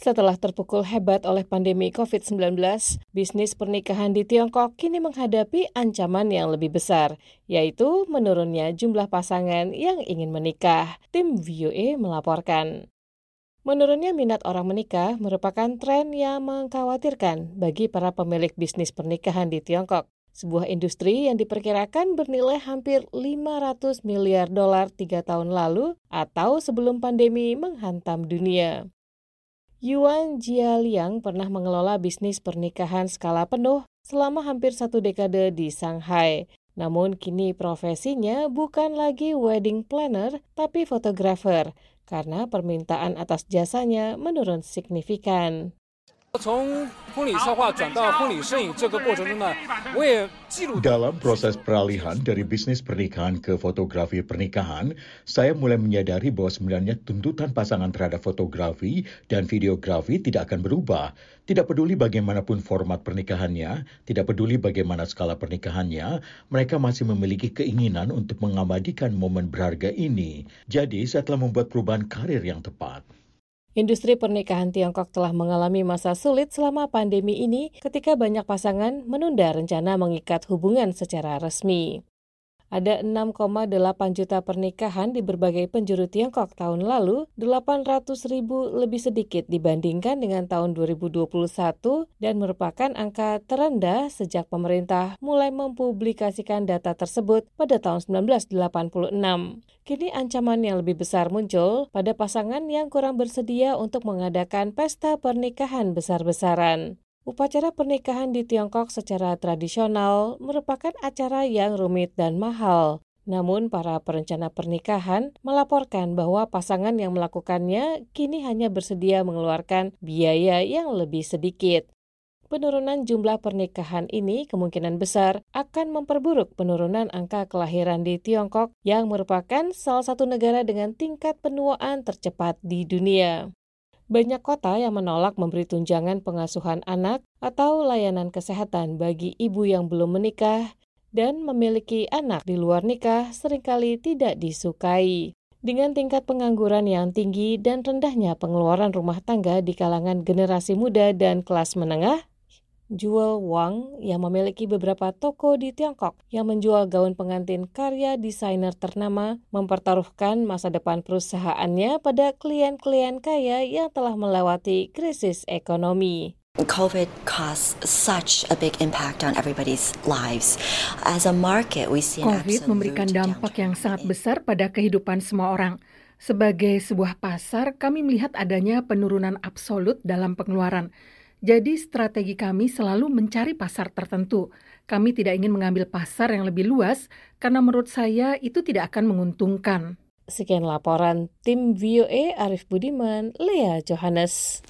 Setelah terpukul hebat oleh pandemi COVID-19, bisnis pernikahan di Tiongkok kini menghadapi ancaman yang lebih besar, yaitu menurunnya jumlah pasangan yang ingin menikah. Tim VOA melaporkan. Menurunnya minat orang menikah merupakan tren yang mengkhawatirkan bagi para pemilik bisnis pernikahan di Tiongkok, sebuah industri yang diperkirakan bernilai hampir 500 miliar dolar 3 tahun lalu atau sebelum pandemi menghantam dunia. Yuan Jialiang pernah mengelola bisnis pernikahan skala penuh selama hampir 1 dekade di Shanghai. Namun kini profesinya bukan lagi wedding planner tapi fotografer karena permintaan atas jasanya menurun signifikan. Dalam proses peralihan dari bisnis pernikahan ke fotografi pernikahan, saya mulai menyadari bahwa sebenarnya tuntutan pasangan terhadap fotografi dan videografi tidak akan berubah. Tidak peduli bagaimanapun format pernikahannya, tidak peduli bagaimana skala pernikahannya, mereka masih memiliki keinginan untuk mengabadikan momen berharga ini. Jadi, saya telah membuat perubahan karir yang tepat. Industri pernikahan Tiongkok telah mengalami masa sulit selama pandemi ini ketika banyak pasangan menunda rencana mengikat hubungan secara resmi. Ada 6,8 juta pernikahan di berbagai penjuru Tiongkok tahun lalu, 800.000 lebih sedikit dibandingkan dengan tahun 2021 dan merupakan angka terendah sejak pemerintah mulai mempublikasikan data tersebut pada tahun 1986. Kini ancaman yang lebih besar muncul pada pasangan yang kurang bersedia untuk mengadakan pesta pernikahan besar-besaran. Upacara pernikahan di Tiongkok secara tradisional merupakan acara yang rumit dan mahal. Namun para perencana pernikahan melaporkan bahwa pasangan yang melakukannya kini hanya bersedia mengeluarkan biaya yang lebih sedikit. Penurunan jumlah pernikahan ini kemungkinan besar akan memperburuk penurunan angka kelahiran di Tiongkok yang merupakan salah satu negara dengan tingkat penuaan tercepat di dunia. Banyak kota yang menolak memberi tunjangan pengasuhan anak atau layanan kesehatan bagi ibu yang belum menikah dan memiliki anak di luar nikah seringkali tidak disukai. Dengan tingkat pengangguran yang tinggi dan rendahnya pengeluaran rumah tangga di kalangan generasi muda dan kelas menengah, Jewel Wang yang memiliki beberapa toko di Tiongkok yang menjual gaun pengantin karya desainer ternama mempertaruhkan masa depan perusahaannya pada klien-klien kaya yang telah melewati krisis ekonomi. COVID caused such a big impact on everybody's lives. As a market, we see COVID memberikan dampak yang sangat besar pada kehidupan semua orang. Sebagai sebuah pasar, kami melihat adanya penurunan absolut dalam pengeluaran. Jadi strategi kami selalu mencari pasar tertentu. Kami tidak ingin mengambil pasar yang lebih luas karena menurut saya itu tidak akan menguntungkan. Sekian laporan tim VOA Arif Budiman, Lea Johannes.